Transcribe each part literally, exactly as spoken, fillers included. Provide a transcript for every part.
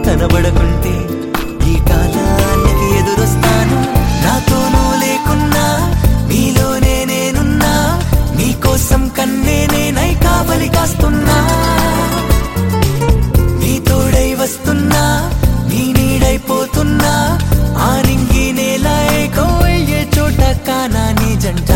కనబడకుంటే ఈ కాలానికి ఎదురొస్తాను. నాతోనూ లేకున్నా నీలోనే నేనున్నా, నీకోసం కన్నే నేనై కావలి కాస్తున్నా. నీ తోడై వస్తున్నా, నీ నీడైపోతున్నా, ఆ నింగి నేల ఏకో అయ్యే చోట కానా నీ జంట.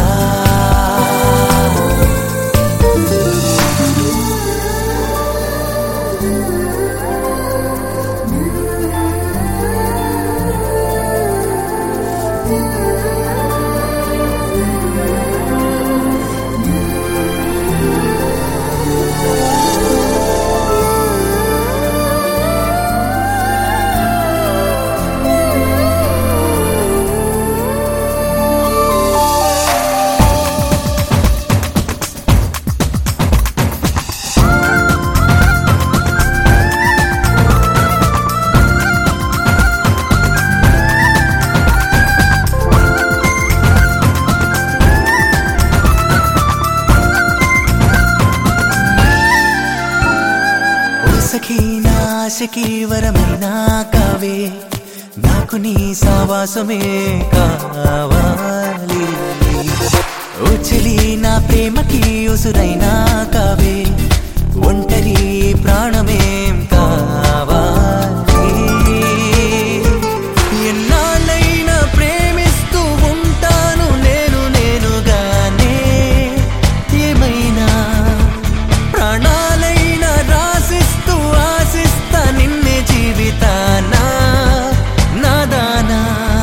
సఖీ నా ఆశకి వరమైనా కావే, నాకు నీ సావాసమే కావాలి. ఓ చెలి నా ప్రేమకి ఉసురైనా కావే, ఒంటరి ప్రాణమేం కావాలి. ఎన్నాళ్ళైనా ప్రేమిస్తూ ఉంటాను నేను నేనుగానే, ఏమైనా ప్రాణాలైనా రాసిస్తూ ఆశిస్తా నిన్నే జీవితానా నాదానా.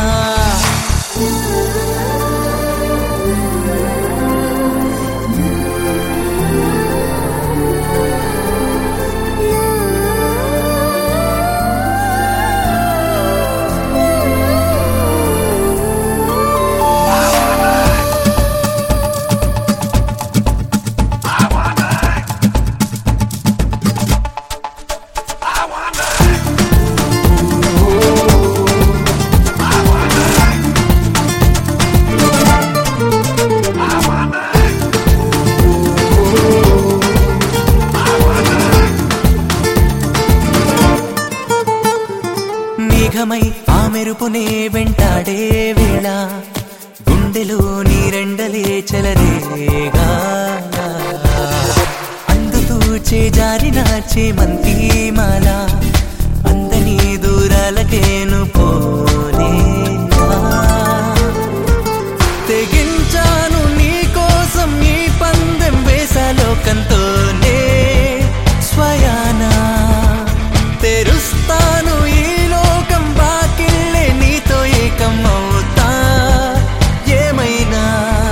మేఘమై ఆ మెరుపునే వెంటాడే వేళ, గుండెలో నీరెండలే చెలరేగా, అందుతూ చేజారిన చేమంతి మాల, అందని దూరాలకేను పోలేగా. తెగించాను నీ కోసం ఈ పందెం వేసలోకంతోనే, స్వయానా తెరుస్తాను ఈ లోకం బాకిళ్ళే, నీతో ఏకం అవుతా. ఏమైనా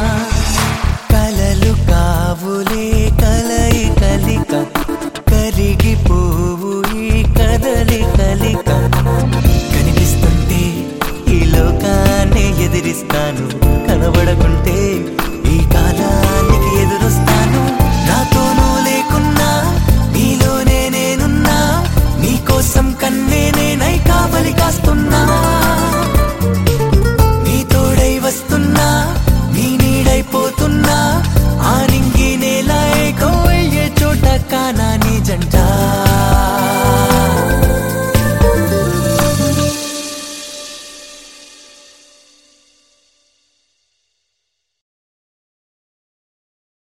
కలలు కావులే కలయి కలిక, కరిగిపోవు ఈ కదలి కలిక. కనిపిస్తుంటే ఈ లోకాన్ని ఎదిరిస్తాను, కనబడకుంటే ఈ కాలానికి ఎదురొస్తాను. నాతోనూ లేకున్నా నీలోనే నేనున్నా, నీకోసం కన్నే నేనై